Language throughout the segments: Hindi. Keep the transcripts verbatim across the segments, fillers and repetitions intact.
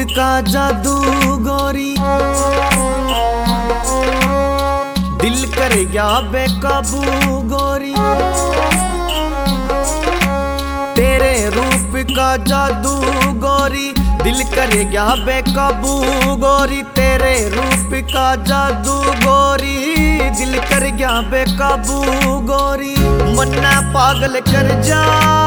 का जादू गोरी, दिल कर गया बेकाबू गोरी। तेरे रूप का जादू गोरी, दिल कर गया बेकाबू गोरी। तेरे रूप का जादू गोरी, दिल कर गया बेकाबू गोरी। मन्ना पागल कर जा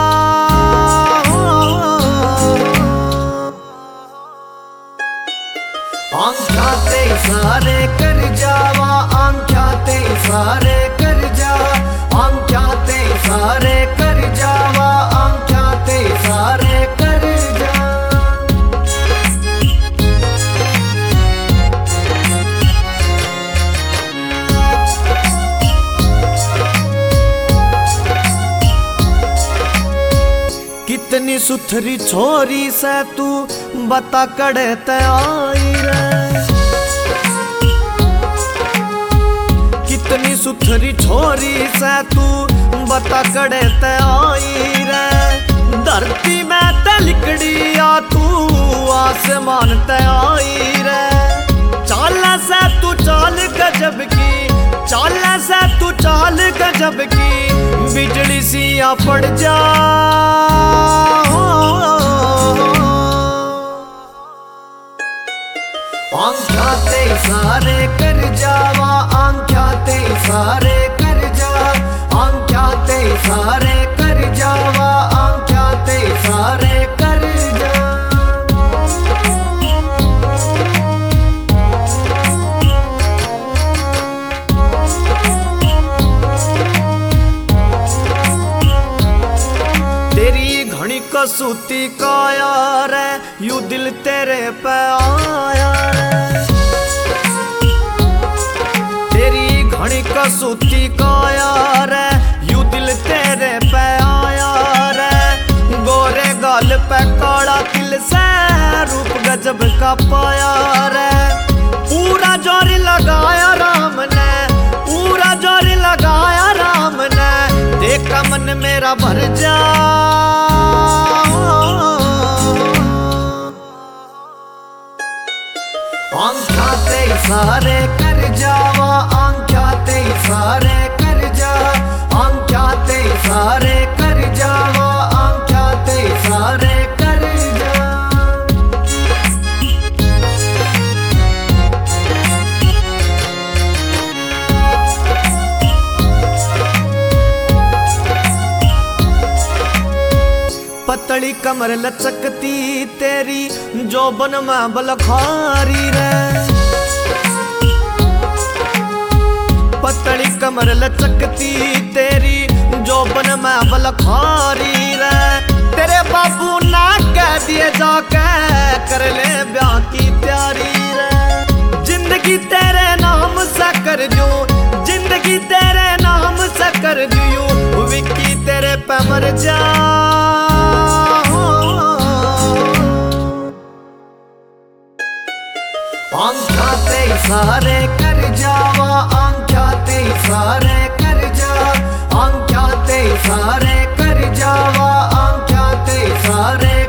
आंखा ते सारे कर जावा, आंखा ते सारे कर जा, आंखा ते सारे कर जावा, आंखा ते सारे कर जा। कितनी सुथरी छोरी से तू बता कड़े ते आई रे। कितनी सुथरी छोरी से तू बता कड़े ते आई रे। धरती में ते लिकड़ी आ तू आसमान ते आई रे। चाल से तू चाल गजब की, चाल से तू चाल गजब की। बिजली सी आ पड़ जा आंखा ते सारे कर जावा, आंखा ते सारे कर जा, आंखा ते सारे कर जावा, आंखा ते सारे कर जा। तेरी घनी कसूती काया रे, यू दिल तेरे पे आया रे। तेरी घनी कसूती काया रे, यू दिल तेरे पे आया रे। गोरे गाल पे काला तिल से रूप गजब का पाया रे। पूरा जोर लगाया राम ने, पूरा जोर लगाया राम ने। देखा मन मेरा भर जा आंखा ते सारे कर जावा, आंखा ते सारे कर जा, आंखा ते सारे कर जावा, आंखा ते सारे कर जा। पतली कमर लचकती तेरी, जोबन में बलखारी रे। पतली कमर लचकती तेरी, जोबन में बलखारी रे। तेरे बाबू ना कह दिए जाके कर ले ब्याह की तैयारी रे। जिंदगी तेरे नाम से कर दूं, जिंदगी तेरे नाम से कर दूं। विक्की तेरे पे मर जा आंखा ते सारे कर जावा, आंखा ते सारे कर जा, आंखा ते सारे कर जावा, आंखा ते सारे